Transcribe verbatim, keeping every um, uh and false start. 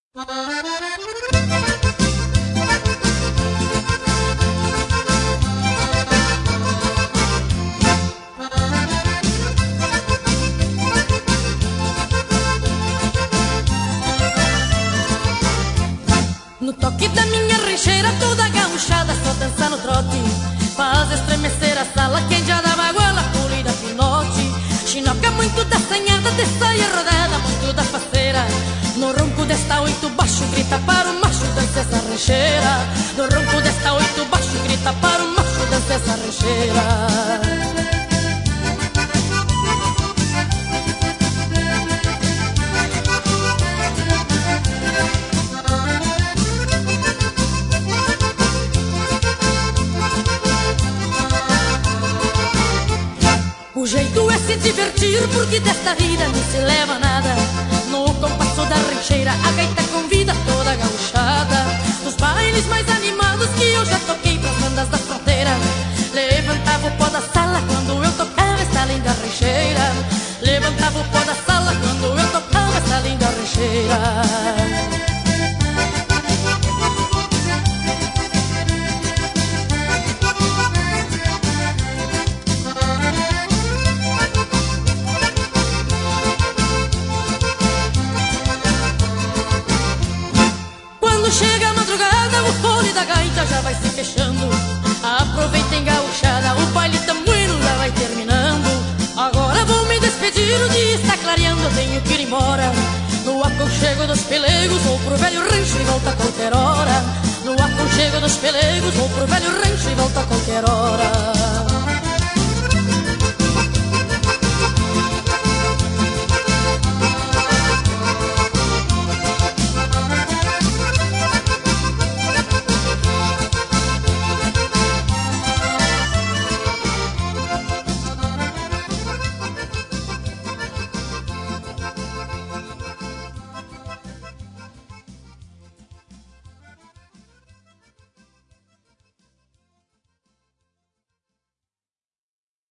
No toque da minha rancheira, toda gauchada só dança no trote. Faz estremecer a sala, quem já dava goela, polida pinote. Chinoca muito da sanhada, de saia rodada, muito da faceira. No ronco desta oito baixo, grita para o macho, dança essa rancheira. No ronco desta oito baixo, grita para o macho, dança essa rancheira. O jeito é se divertir, porque desta vida não se leva nada. No compasso da rancheira, a gaita convida toda a gauchada. Nos bailes mais animados que eu já toquei pras bandas da fronteira, levantava o pó da sala quando eu tocava esta linda rancheira. Levantava o pó da sala quando eu tocava esta linda rancheira. Chega a madrugada, o fole da gaita já vai se fechando. Aproveitem gauchada, o baile tão bueno já vai terminando. Agora vou me despedir, o dia está clareando, eu tenho que ir embora. No aconchego dos pelegos, vou pro velho rancho e volto a qualquer hora. No aconchego dos pelegos, vou pro velho rancho e volto a qualquer hora.